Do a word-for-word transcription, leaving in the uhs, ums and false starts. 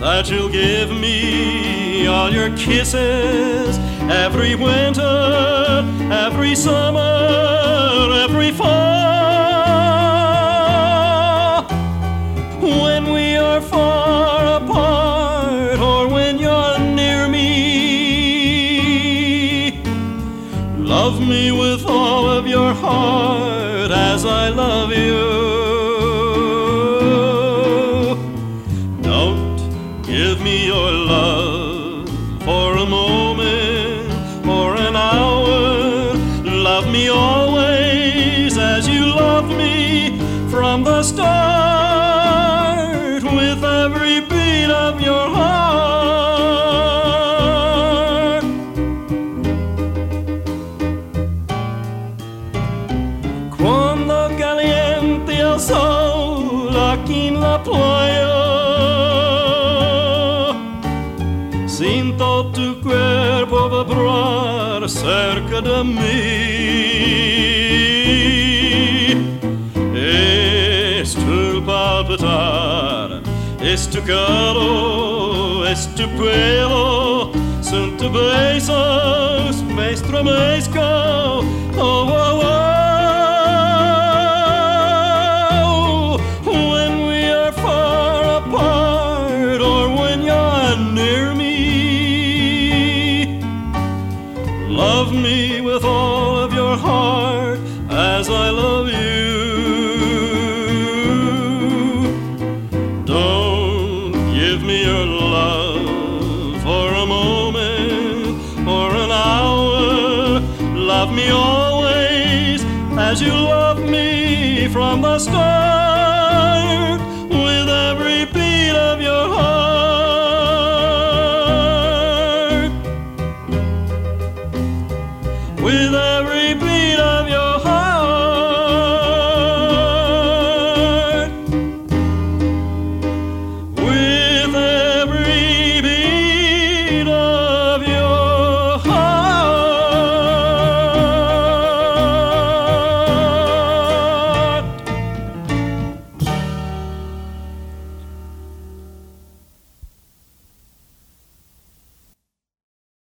that you'll give me all your kisses every winter, every summer, every fall. When we are far apart or when you're near me, love me with all of your heart as I love you. Give me your love for a moment or an hour. Love me always as you love me from the start, with every beat of your heart. Cuando caliente el sol aquí en la playa, siento tu cuerpo vibrar cerca de mí. Es tu palpitar, es tu calor, es tu pelo, son tus besos, me estremezco. Oh, oh, oh. When we are far apart or when you're near me, love me with all of your heart as I love you. Don't give me your love for a moment or an hour. Love me always as you love me from the start, with every beat of your heart.